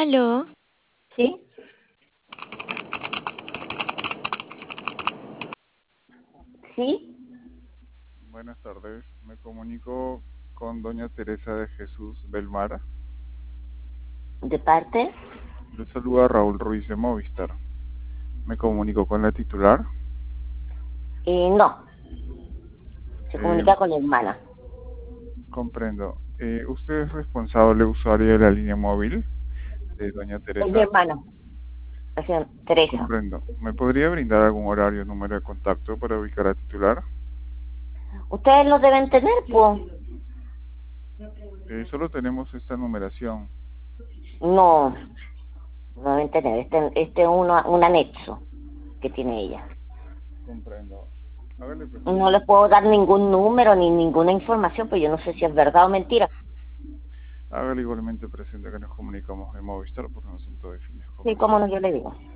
Aló, ¿Sí? ¿Sí? Buenas tardes, me comunico con doña Teresa de Jesús Belmara. ¿De parte? Le saluda Raúl Ruiz de Movistar. Me comunico con la titular. No, se Eh, comunica con la hermana. Comprendo. ¿Usted es responsable usuario de la línea móvil de doña Es mi Teresa? hermana, la señora Teresa. Comprendo. ¿Me podría brindar algún horario o número de contacto para ubicar a titular? Ustedes lo deben tener, pues. Solo tenemos esta numeración. No, no deben tener. Este es un anexo que tiene ella. Comprendo. Hágale No presente. les puedo dar ningún número ni ninguna información, pues yo no sé si es verdad o mentira. Hágale igualmente presente que nos comunicamos de Movistar por un asunto de fines Sí, cómo no, comerciales. yo le digo.